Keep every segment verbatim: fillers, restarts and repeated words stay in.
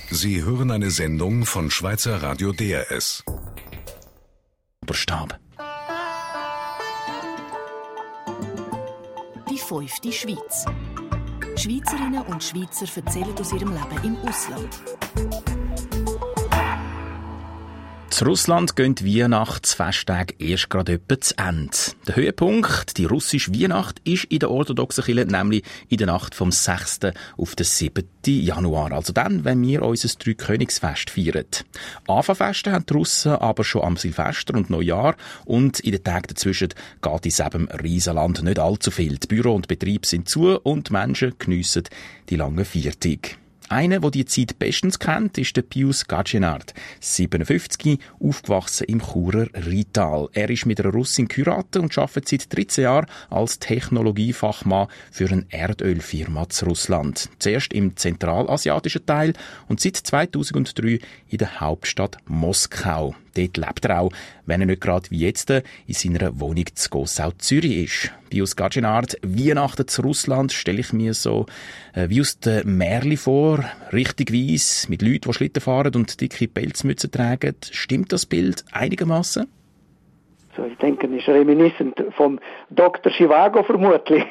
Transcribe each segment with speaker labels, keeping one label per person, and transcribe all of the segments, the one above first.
Speaker 1: Sie hören eine Sendung von Schweizer Radio D R S.
Speaker 2: Stab.
Speaker 3: Die fünfte Schweiz. Schweizerinnen und Schweizer erzählen aus ihrem Leben im Ausland.
Speaker 2: In Russland gehen die Weihnachtsfesttage erst gerade etwa zu Ende. Der Höhepunkt, die russische Weihnacht, ist in der orthodoxen Kirche nämlich in der Nacht vom sechsten auf den siebten Januar. Also dann, wenn wir unser Dreikönigsfest feiern. Anfahrfeste haben die Russen aber schon am Silvester und Neujahr. Und in den Tagen dazwischen geht in diesem Riesenland nicht allzu viel. Die Büro und Betriebe sind zu und die Menschen geniessen die langen Viertage. Einer, der die Zeit bestens kennt, ist der Pius Gagenard, siebenundfünfzig, aufgewachsen im Churer Rital. Er ist mit einer Russin geheiratet und arbeitet seit dreizehn Jahren als Technologiefachmann für eine Erdölfirma zu Russland. Zuerst im zentralasiatischen Teil und seit zweitausenddrei in der Hauptstadt Moskau. Dort lebt er auch, wenn er nicht gerade wie jetzt in seiner Wohnung zu Gossau Zürich ist. Pius Gagenard, Weihnachten zu Russland stelle ich mir so äh, wie aus den Märchen vor, richtig weiss, mit Leuten, die Schlitten fahren und dicke Pelzmützen tragen. Stimmt das Bild einigermaßen?
Speaker 4: So, ich denke, es ist reminiscent vom Doktor Chivago vermutlich.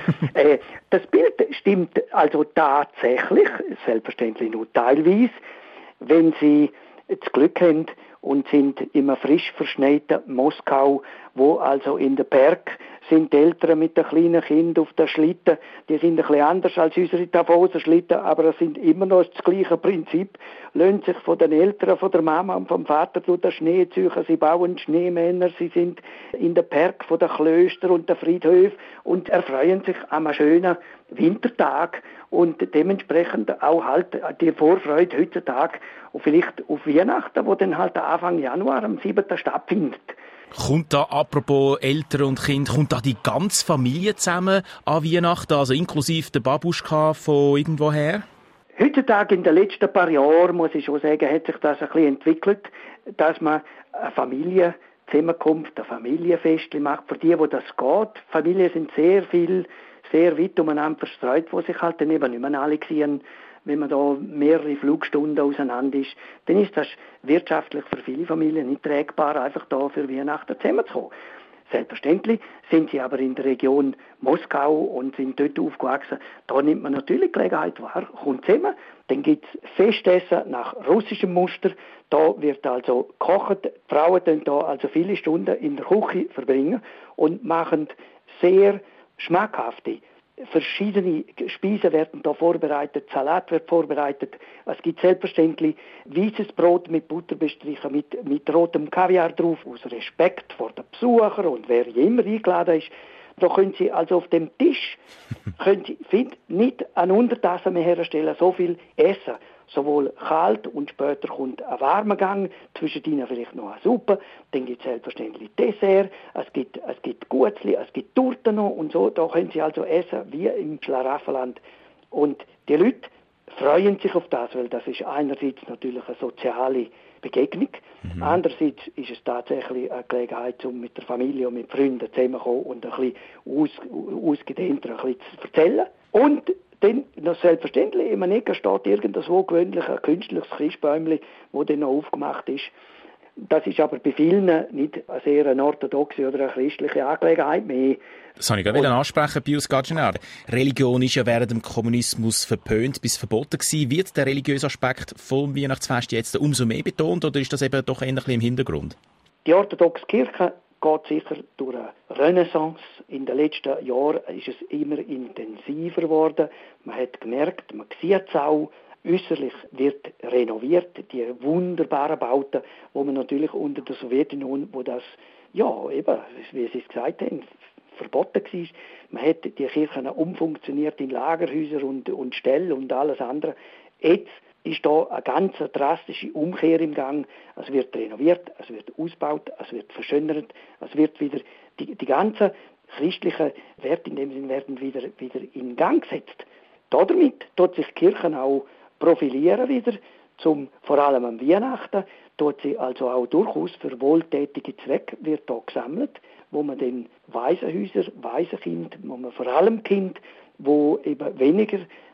Speaker 4: äh, das Bild stimmt also tatsächlich, selbstverständlich nur teilweise, wenn Sie das Glück haben und sind im frisch verschneiten Moskau, wo also in den Berg sind die Eltern mit den kleinen Kindern auf der Schlitten. Die sind ein bisschen anders als unsere Davoser Schlitten, aber es sind immer noch das gleiche Prinzip. Lassen sich von den Eltern, von der Mama und vom Vater durch den Schnee ziehen. Sie bauen Schneemänner, sie sind in den Berg von den Klöstern und den Friedhöfen und erfreuen sich an einem schönen Wintertag und dementsprechend auch halt die Vorfreude heutzutage und vielleicht auf Weihnachten, wo dann halt Anfang Januar am siebten stattfindet.
Speaker 2: Kommt da, apropos Eltern und Kind, kommt da die ganze Familie zusammen an Weihnachten, also inklusive der Babuschka von irgendwoher?
Speaker 4: Heutzutage in den letzten paar Jahren, muss ich schon sagen, hat sich das ein bisschen entwickelt, dass man eine Familie zusammenkommt, ein Familienfest macht. Für die, wo das geht, Familien sind sehr viel, sehr weit umeinander verstreut, wo sich halt dann eben nicht mehr alle sehen. Wenn man da mehrere Flugstunden auseinander ist, dann ist das wirtschaftlich für viele Familien nicht trägbar, einfach da für Weihnachten zusammenzukommen. Selbstverständlich sind sie aber in der Region Moskau und sind dort aufgewachsen. Da nimmt man natürlich Gelegenheit wahr, kommt zusammen. Dann gibt es Festessen nach russischem Muster. Da wird also gekocht. Die Frauen können da also viele Stunden in der Küche verbringen und machen sehr schmackhafte verschiedene Speisen werden da vorbereitet, Salat wird vorbereitet. Es gibt selbstverständlich weißes Brot mit Butter bestrichen, mit, mit rotem Kaviar drauf, aus Respekt vor den Besuchern und wer immer eingeladen ist. Da können Sie also auf dem Tisch können Sie, find, nicht eine Untertasse mehr herstellen, so viel essen. Sowohl kalt und später kommt ein warmer Gang, zwischen ihnen vielleicht noch eine Suppe, dann gibt es selbstverständlich Dessert, es gibt, es gibt Gutzli, es gibt Torten noch und so, da können Sie also essen wie im Schlaraffenland. Und die Leute freuen sich auf das, weil das ist einerseits natürlich eine soziale Begegnung, mhm. andererseits ist es tatsächlich eine Gelegenheit, um mit der Familie und mit Freunden zusammenzukommen und ein bisschen aus, ausgedehnter ein bisschen zu erzählen. Und dann, noch selbstverständlich, in einer Ecke steht irgendwo gewöhnlich ein künstliches Christbäumchen, das dann noch aufgemacht ist. Das ist aber bei vielen nicht eine sehr eine orthodoxe oder eine christliche Angelegenheit mehr.
Speaker 2: Das habe ich gerade ansprechen, Pius Gagenard. Religion ist ja während dem Kommunismus verpönt bis verboten gewesen. Wird der religiöse Aspekt vom Weihnachtsfest jetzt umso mehr betont oder ist das eben doch eher ein bisschen im Hintergrund?
Speaker 4: Die orthodoxe Kirche geht sicher durch eine Renaissance. In den letzten Jahren ist es immer intensiver geworden. Man hat gemerkt, man sieht es auch, äußerlich wird renoviert, die wunderbaren Bauten, wo man natürlich unter der Sowjetunion, wo das, ja eben, wie Sie es gesagt haben, verboten war. Man hat die Kirchen umfunktioniert in Lagerhäuser und, und Ställe und alles andere. Jetzt ist da eine ganz drastische Umkehr im Gang. Es wird renoviert, es wird ausgebaut, es wird verschönert, es wird wieder, die, die ganzen christlichen Werte in dem Sinne werden wieder, wieder in Gang gesetzt. Damit tut sich die Kirche auch profilieren wieder, zum, vor allem am Weihnachten, tut sie also auch durchaus für wohltätige Zwecke, wird da gesammelt, wo man dann Waisenhäuser, Waisenkind, wo man vor allem Kind, wo eben weniger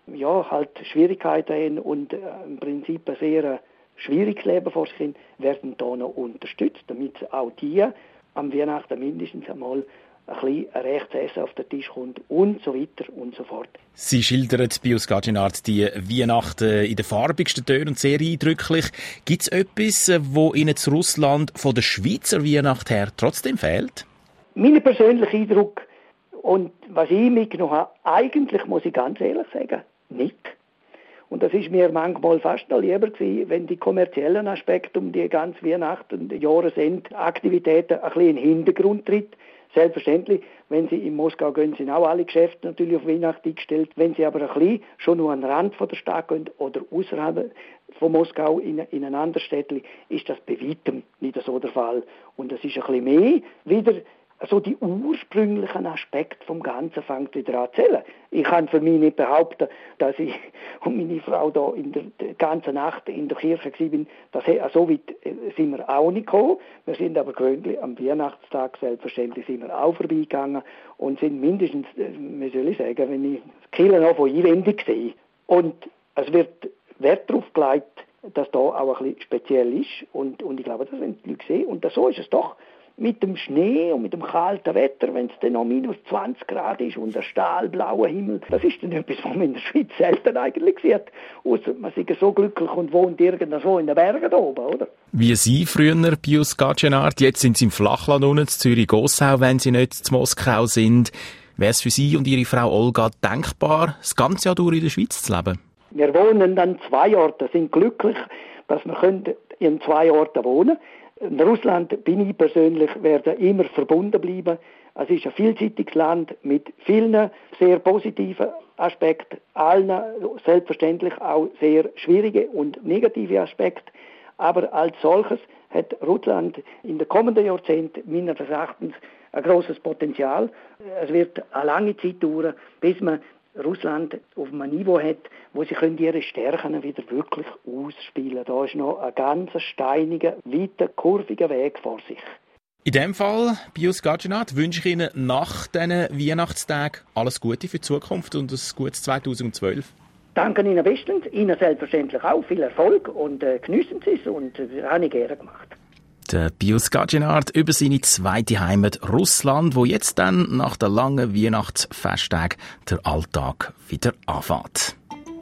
Speaker 4: ja, halt Schwierigkeiten haben und äh, im Prinzip ein sehr schwieriges Leben vor sich hin, werden da noch unterstützt, damit auch die am Weihnachten mindestens einmal ein bisschen ein rechtes Essen auf den Tisch kommt und so weiter und so fort.
Speaker 2: Sie schildert, Pius Gaginard, die Weihnachten in den farbigsten Tönen und sehr eindrücklich. Gibt es etwas, wo Ihnen zu Russland von der Schweizer Weihnacht her trotzdem fehlt?
Speaker 4: Mein persönlicher Eindruck und was ich mitgenommen habe, eigentlich muss ich ganz ehrlich sagen, nicht. Und das ist mir manchmal fast noch lieber gewesen, wenn die kommerziellen Aspekte um die ganze Weihnachten und Jahresendaktivitäten ein bisschen in den Hintergrund tritt. Selbstverständlich, wenn Sie in Moskau gehen, sind auch alle Geschäfte natürlich auf Weihnachten eingestellt. Wenn Sie aber ein bisschen schon nur an den Rand von der Stadt gehen oder außerhalb von Moskau in, in ein anderes Städtchen, ist das bei weitem nicht so der Fall. Und es ist ein bisschen mehr wieder so die ursprünglichen Aspekte vom Ganzen fängt wieder an zu zählen. Ich kann für mich nicht behaupten, dass ich und meine Frau da in der, der ganzen Nacht in der Kirche war. Das, so weit sind wir auch nicht gekommen. Wir sind aber gewöhnlich am Weihnachtstag selbstverständlich sind wir auch vorbeigegangen und sind mindestens, wie soll ich sagen, wenn ich die Kirche noch von einwendig sehe. Und es wird Wert darauf gelegt, dass da auch ein bisschen speziell ist. Und, und ich glaube, das werden die Leute sehen. Und so ist es doch. Mit dem Schnee und mit dem kalten Wetter, wenn es dann noch minus zwanzig Grad ist und der stahlblaue Himmel, das ist dann etwas, was man in der Schweiz selten eigentlich sieht. Ausser man ist so glücklich und wohnt irgendwo in den Bergen da oben, oder?
Speaker 2: Wie Sie früher, Pius Gaginard, jetzt sind Sie im Flachland unten, in Zürich-Gossau, wenn Sie nicht in Moskau sind. Wäre es für Sie und Ihre Frau Olga denkbar, das ganze Jahr durch in der Schweiz zu leben?
Speaker 4: Wir wohnen an zwei Orten, sind glücklich, dass wir in zwei Orten wohnen können. In Russland bin ich persönlich werde immer verbunden bleiben. Es ist ein vielseitiges Land mit vielen sehr positiven Aspekten, allen selbstverständlich auch sehr schwierige und negative Aspekte. Aber als solches hat Russland in den kommenden Jahrzehnten meines Erachtens ein grosses Potenzial. Es wird eine lange Zeit dauern, bis man Russland auf einem Niveau hat, wo sie ihre Stärken wieder wirklich ausspielen können. Da ist noch ein ganz steiniger, weiter, kurviger Weg vor sich.
Speaker 2: In dem Fall, Pius Gaginard, wünsche ich Ihnen nach diesen Weihnachtstagen alles Gute für die Zukunft und ein gutes zweitausendzwölf.
Speaker 4: Danke Ihnen bestens, Ihnen selbstverständlich auch viel Erfolg und äh, geniessen Sie es und äh, habe ich gerne gemacht.
Speaker 2: Der Pius Gaginard über seine zweite Heimat Russland, wo jetzt dann nach der langen Weihnachtsfesttag der Alltag wieder anfängt.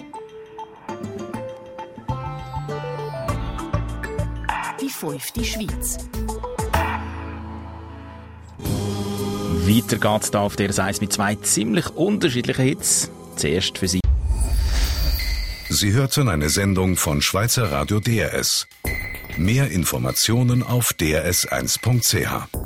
Speaker 3: Die fünfte Schweiz.
Speaker 2: Weiter geht's da auf der Seite mit zwei ziemlich unterschiedlichen Hits. Zuerst für Sie.
Speaker 1: Sie hörten eine Sendung von Schweizer Radio D R S. Mehr Informationen auf d r s eins punkt c h.